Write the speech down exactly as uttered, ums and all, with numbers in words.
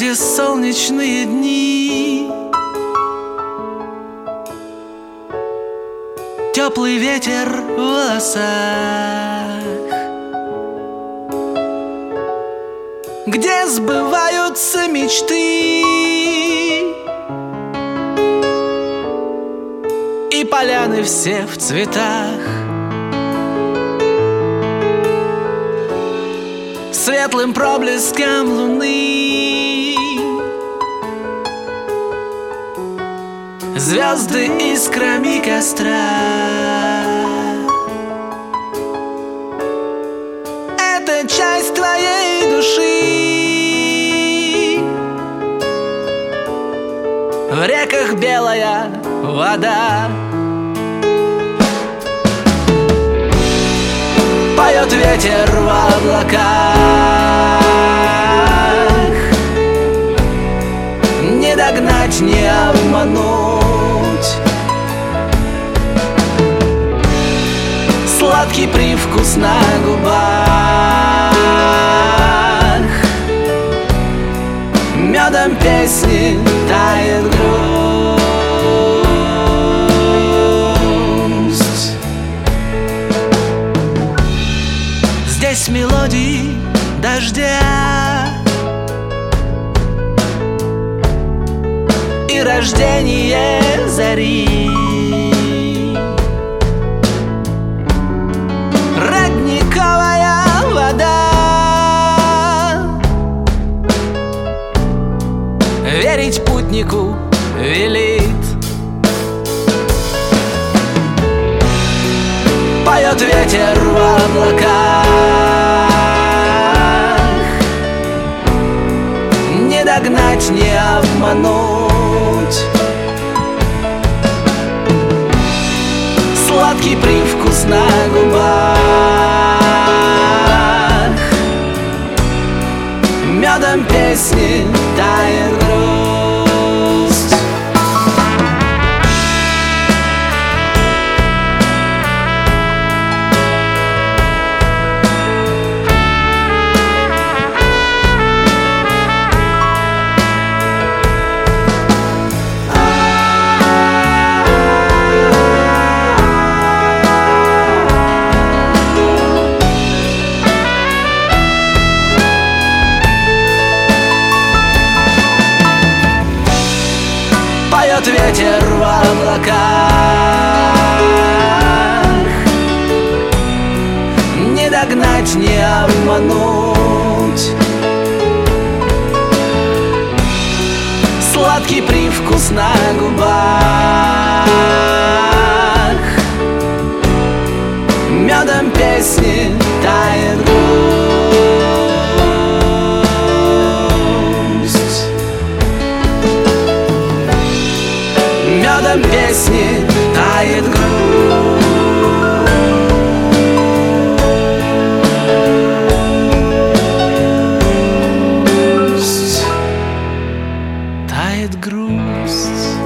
где солнечные дни, теплый ветер в волосах, где сбываются мечты и поляны все в цветах. Светлым проблеском луны звезды искрами костра. Это часть твоей души. В реках белая вода, поет ветер в облаках. Не догнать, не обмануть. Сладкий привкус на губах, медом песни тает грусть. Здесь мелодии дождя и рождение зари. Родниковая вода, верить путнику велит. Поет ветер в облаках, не догнать, не обмануть. Сладкий привкус на губах, медом песни тает грусть. Поет ветер в облаках, не догнать, не обмануть. Сладкий привкус на губах, медом песни тает грусть. Медом песни тает грусть. Тает грусть.